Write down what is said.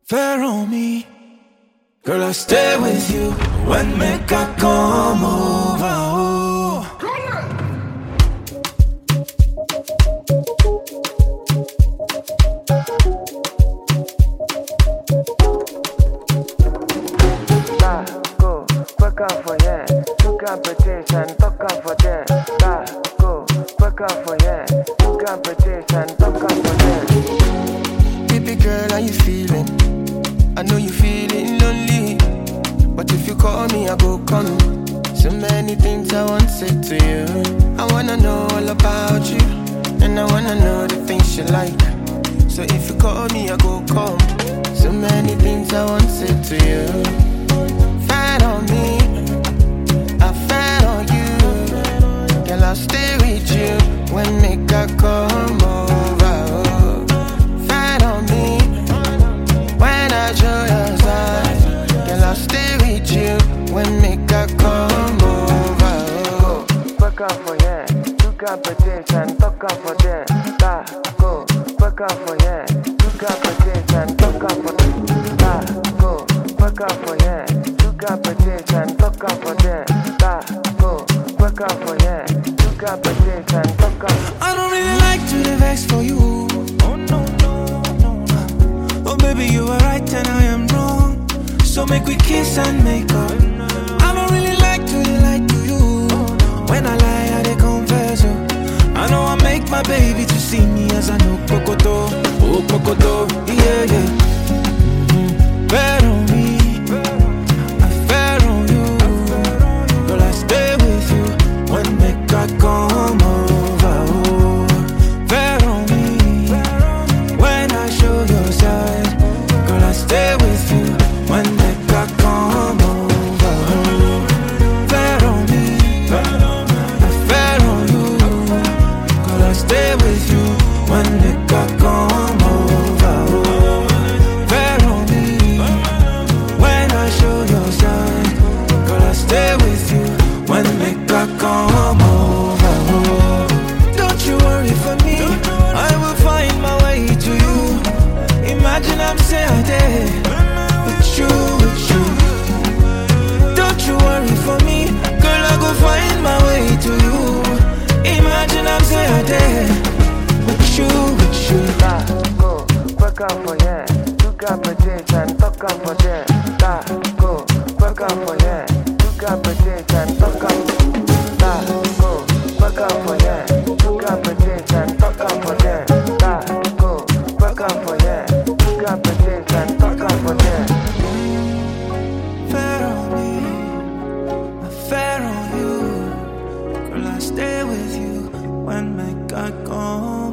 fair on me. Girl, I stay with you when make I come over. Oh. Go, work out for yeah. Look at petition, talk out for there. Go, work out for yeah. Look at petition, talk out for there. Baby girl, how you feeling? I know you feeling lonely, but if you call me, I go come. So many things I want to say to you. I wanna know all about you, and I wanna know the things you like. So if you call me, I go come. So many things I want to say to you. Fat on me, I fat on you. Girl, I'll stay with you when make I come over. Fat on me, when I show your side. Girl, I'll stay with you when make I come over. Work out for yeah, do competition, talk out for there. Go, work out for yeah, do competition, talk out for there. Go, work out for yeah, do competition, talk out for there. Go, work out for yeah, do competition, talk out. I don't really like to the vex for you. Oh no, no, no. Oh baby, you are right and I am wrong. So make we kiss and make up. I don't really like to lie to you. When I lie, I dey confess. Oh. I know I make my baby to see me as I know Kokoto. Oh Kokoto, yeah, yeah. Bet on me, I fair on you. Girl, I stay with you when make I come over. Oh, fair on me, when I show your side. Girl, I stay with you when make I come over. Oh, fair on me, I fair on you. Girl, I stay with you when make I come over. Oh, fair on me, when I show your side. Girl, I stay with you when make I come over. Oh, don't you worry for me, I will find my way to you. Imagine I'm saying there with you, with you. Don't you worry for me, girl, I go find my way to you. Imagine I'm saying there with you, with you. Go, work out for yeah, do competition, talk out for there. Go, work out for yeah, do competition, talk out. Go, work out for yeah, do competition, talk out for there. Go, work out for yeah, do competition, talk out for there. Fair on me, I fair on you. Girl, I stay with you when make I come.